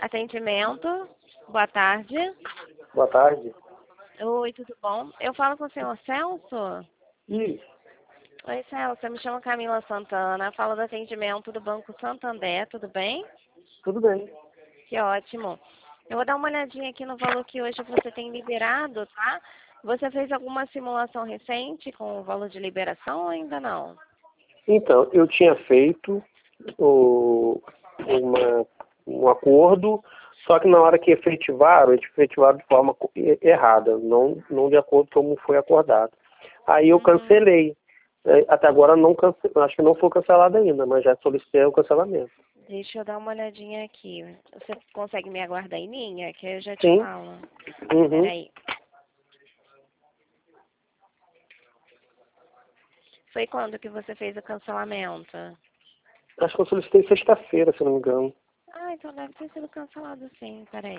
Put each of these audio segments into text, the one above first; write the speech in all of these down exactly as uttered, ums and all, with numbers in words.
Atendimento. Boa tarde. Boa tarde. Oi, tudo bom? Eu falo com o senhor Celso? Isso. Oi, Celso. Eu me chamo Camila Santana. Falo do atendimento do Banco Santander. Tudo bem? Tudo bem. Que ótimo. Eu vou dar uma olhadinha aqui no valor que hoje você tem liberado, tá? Você fez alguma simulação recente com o valor de liberação ou ainda não? Então, eu tinha feito o, uma, um acordo, só que na hora que efetivaram, eles efetivaram de forma co- e- errada, não, não de acordo com como foi acordado. Aí eu Uhum. cancelei. É, Até agora não cance... acho que não foi cancelado ainda, mas já solicitei o cancelamento. Deixa eu dar uma olhadinha aqui. Você consegue me aguardar em linha? Que eu já te Sim. falo. Uhum. Peraí. Foi quando que você fez o cancelamento? Acho que eu solicitei sexta-feira, se não me engano. Ah, então deve ter sido cancelado sim. Peraí.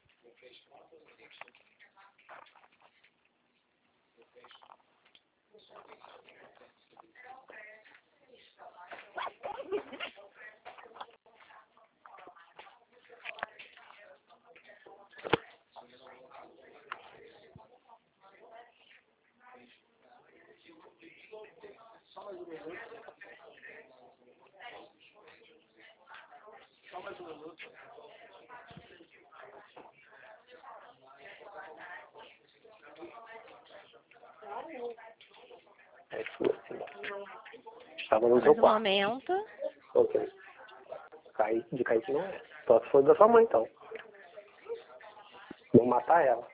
É isso mesmo. Estava no seu Mais um quarto. momento. Ok. Caí, de Kaique não é. Só se for da sua mãe, então. Vou matar ela.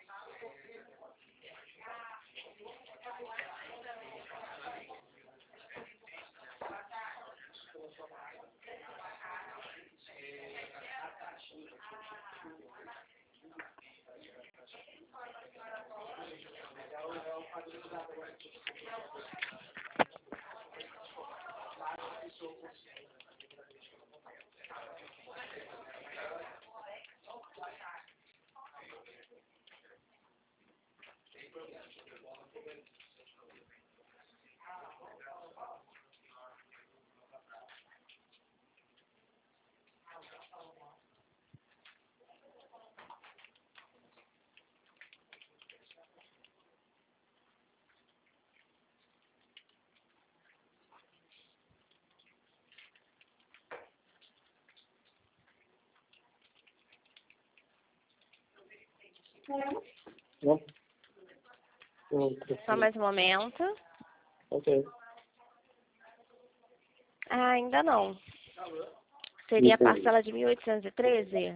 Não? Não, Só mais um momento. ok. Ah, ainda não. Seria a Entendi. parcela de mil oitocentos e treze?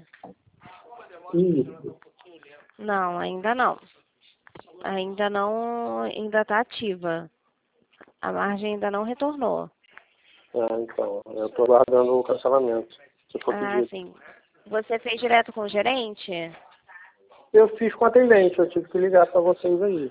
Isso. Não, ainda não. Ainda não, ainda está ativa. A margem ainda não retornou. Ah, então. Eu estou aguardando o cancelamento, se for Ah, pedido. sim. Você fez direto com o gerente? Eu fiz com atendente, eu tive que ligar para vocês aí.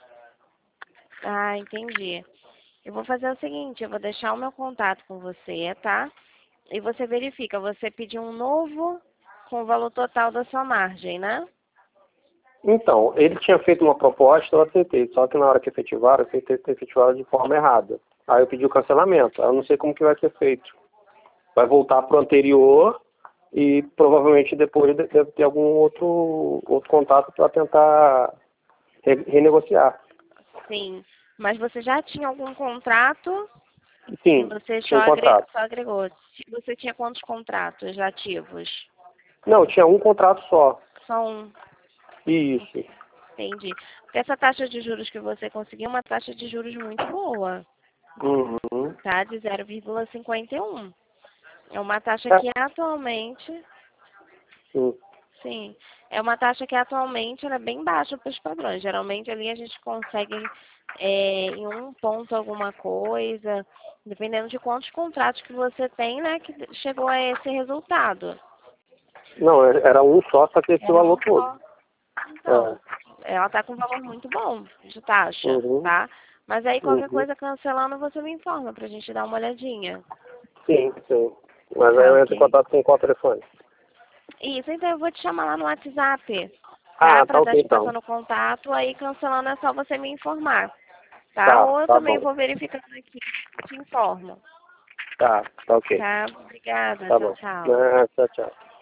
Ah, entendi. Eu vou fazer o seguinte, eu vou deixar o meu contato com você, tá? E você verifica, você pediu um novo com o valor total da sua margem, né? Então, ele tinha feito uma proposta, eu aceitei, só que na hora que efetivaram, eu efetivaram de forma errada. Aí eu pedi o cancelamento, aí eu não sei como que vai ser feito. Vai voltar para o anterior e provavelmente depois de- deve ter algum outro, outro contato para tentar re- renegociar. Sim. Mas você já tinha algum contrato e Sim, você só, tinha um agre- contrato. só agregou. Você tinha quantos contratos ativos? Não, tinha um contrato só. Só um. Isso. Entendi. Porque essa taxa de juros que você conseguiu é uma taxa de juros muito boa, Uhum. tá? De zero vírgula cinquenta e um. É uma taxa É, que atualmente, sim. sim, é uma taxa que atualmente ela é bem baixa para os padrões. Geralmente ali a gente consegue é, em um ponto alguma coisa, dependendo de quantos contratos que você tem, né, que chegou a esse resultado. Não, era um só, só que esse Era valor um todo. só. É. Então, ela está com um valor muito bom de taxa, Uhum. tá? Mas aí qualquer Uhum. coisa cancelando, você me informa pra gente dar uma olhadinha. Sim, sim. Mas aí Tá, eu entro em ok? contato com qual telefone? Isso, então eu vou te chamar lá no WhatsApp, tá? Ah, Pra tá estar ok te então. passando o contato, aí cancelando é só você me informar, tá? Tá, Ou eu tá também bom. vou verificando aqui e te informo. Tá, tá ok. Tá? Obrigada. Tá Tchau, bom. tchau. Ah, tchau, tchau.